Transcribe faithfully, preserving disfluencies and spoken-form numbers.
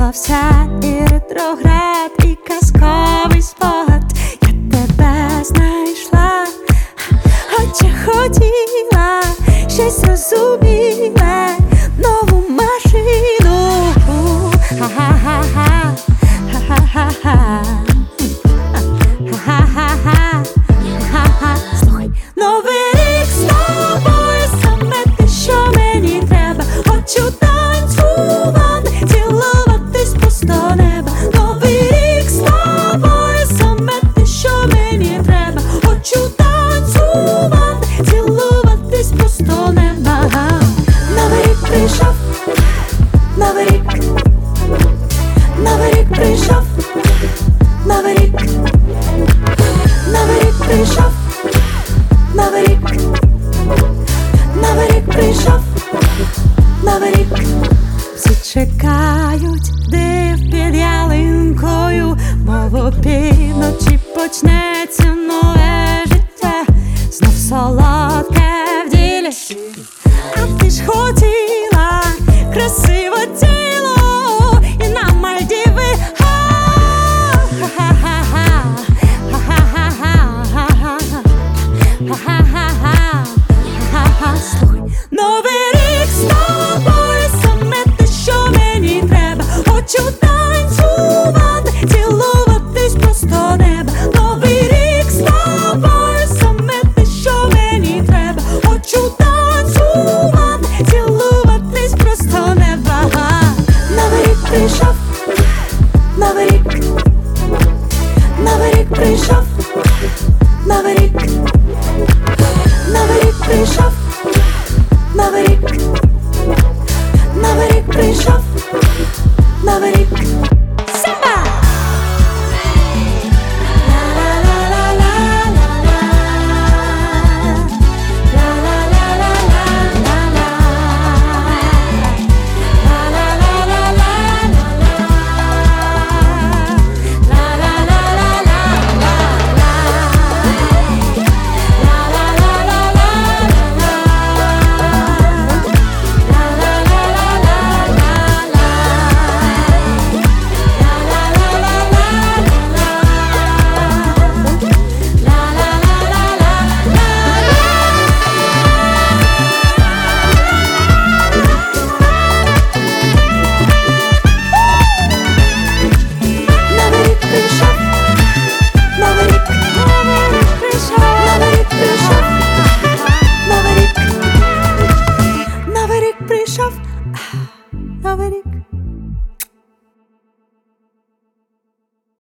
Зламався і ретроград, і казковий спогад. Я тебе знайшла, хоча хотіла щось розуміле, нову машину. Ха-ха-ха-ха, ха-ха-ха-ха, ха-ха-ха-ха, ха-ха. Слухай, новий рік з тобою, саме те, що мені треба. Хочу танцювати, цілуватись просто неба. Новий рік з тобою, саме те, що мені треба. Хочу танцювати, цілуватись просто неба. Новий рік прийшов, новий рік, новий рік прийшов, новий рік, новий рік прийшов, новий рік, новий рік прийшов, новий рік. Всі чекають див під ялинкою, мов опівночі почнеться нове життя, знов солодке в ділі. А ти ж хотіла красиво тіло і на Мальдіви. Ха-ха-ха-ха, ха-ха-ха-ха, ха-ха-ха-ха, ха-ха. Слухай, новий рік з тобою, саме те, що мені треба. Хочу танцювати, цілуватись просто неба. Новий рік з тобою, саме те, що мені треба. Хочу танцювати, цілуватись просто неба. Новий рік прийшов, новий рік, новий рік прийшов, новий рік, новий рік прийшов, новий рік, новий рік прийшов, новий рік. Симба! Новий рік,